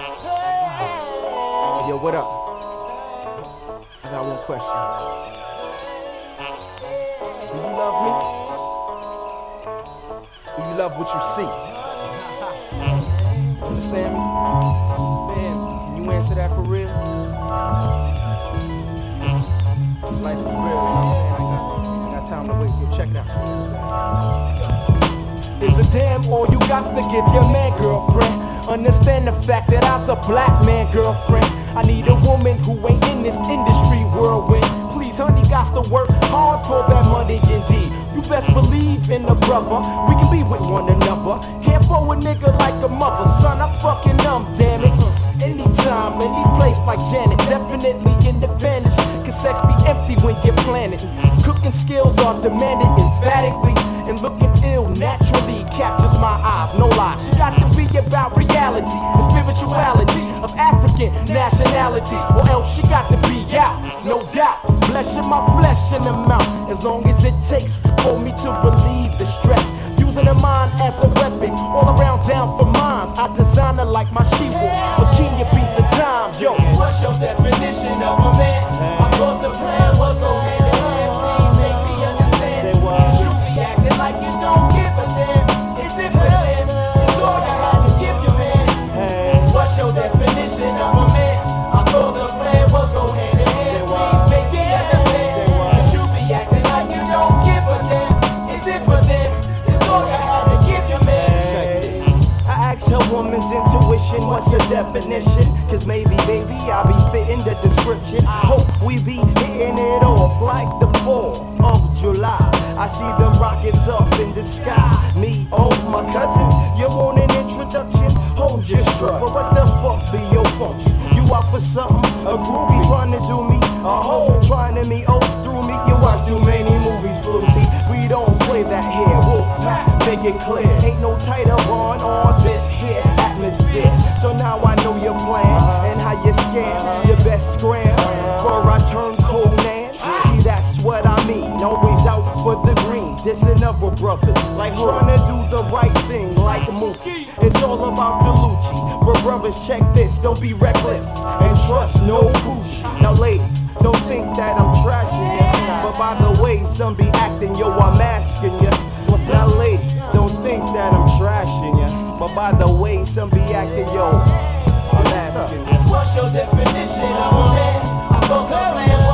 Yo, what up? I got one question. Do you love me? Do you love what you see? You understand me? Man, can you answer that for real? This life is real, you know what I'm saying? I got time to waste. Yo, check it out. It's a damn all you got to give your man, girlfriend. Understand the fact that I's a black man, girlfriend. I need a woman who ain't in this industry whirlwind. Please, honey, got to work hard for that money indeed. You best believe in a brother, we can be with one another. Care for a nigga like a mother, son, I'm fucking numb, damn it. Anytime, any place like Janet, definitely an advantage. Cause sex be empty when you're planning. Cooking skills are demanded emphatically. And looking ill naturally captures my eyes, no lie. She got to be about reality, the spirituality of African nationality. Or else she got to be out, no doubt. Blessing my flesh in the mouth, as long as it takes for me to relieve the stress. Using the mind as a weapon, all around down for mines. I design her like my she-wolf, but can you beat the time? Yo, what's your definition of a man? I thought the plan was go hand in hand. Please make me understand. You be acting like you don't give a damn. Is it for them? It's all you had to give your man. What's your definition of a man? I thought the plan was go hand in hand. Please make me understand. You be acting like you don't give a damn. Is it for them? I asked her woman's intuition, what's the definition? Cause maybe, baby, I'll be fitting the description. Hope we be hitting it off like the 4th of July. I see them rockets up in the sky. Me, oh, my cousin, you want an introduction? Hold your strut, but what the fuck be your function? You out for something? A groupie trying to do me? A hoe trying to me? Oh, through me, you watch too many movies, Floozy. We don't play that here, Wolfpack, make it clear. Ain't no tighter on this here atmosphere. So now I know your plan and how you scam. Your best scram for I turn Conan. See, that's what I mean. Always out for the green, dissing other brothers. Like trying to do the right thing, like Mookie. It's all about the Lucci. But brothers, check this, don't be reckless and trust no Gucci. Now, ladies, don't think that I'm trashing ya. But by the way some be acting, yo, I'm asking ya. Now, ladies, don't think that I'm trashing ya. But by the way some be acting, yo, I'm asking ya. What's your definition of a man? I thought the plan was